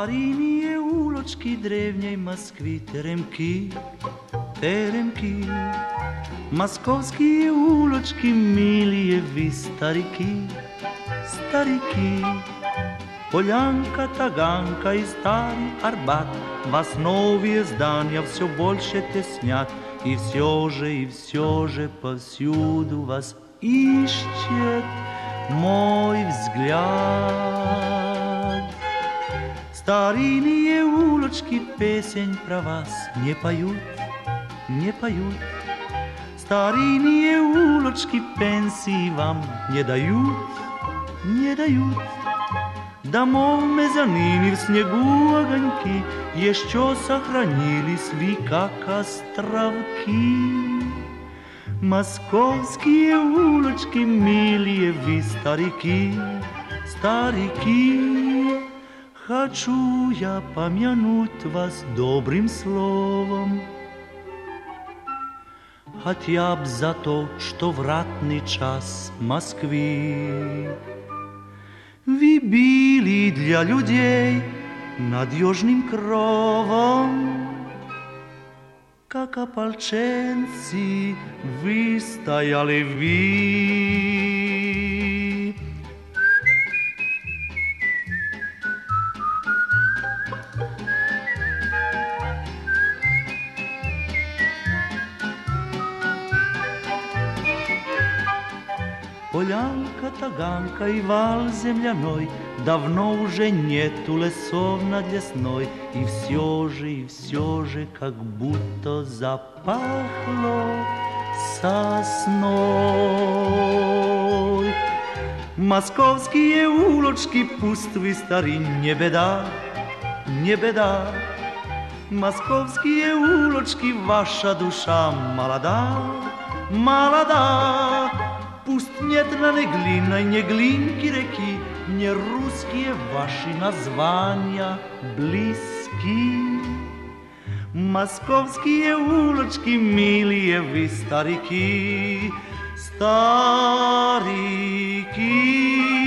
Старинные улочки древней Москвы, теремки, теремки. Московские улочки, милые вы, старики, старики. Полянка, Таганка и Старый Арбат вас новые здания все больше теснят. И все же повсюду вас ищет мой взгляд. Старинные улочки песень про вас не поют, не поют. Старинные улочки пенсии вам не дают, не дают. Домов мезонины в снегу огоньки еще сохранились ви, как островки. Московские улочки, милые вы, старики, старики. Хочу я помянуть вас добрым словом, хотя б за то, что в ратный час Москвы вы били для людей надежным кровом, как ополченцы вы стояли вы. Полянка, Таганка и вал земляной, давно уже нету лесов над Лесной, и все же, как будто запахло сосной. Московские улочки пустые, стары, не беда, не беда. Московские улочки, ваша душа молода, молода. Пусть нет на неглинной, не глинки реки, не русские ваши названия близки. Московские улочки, милые вы, старики, старики.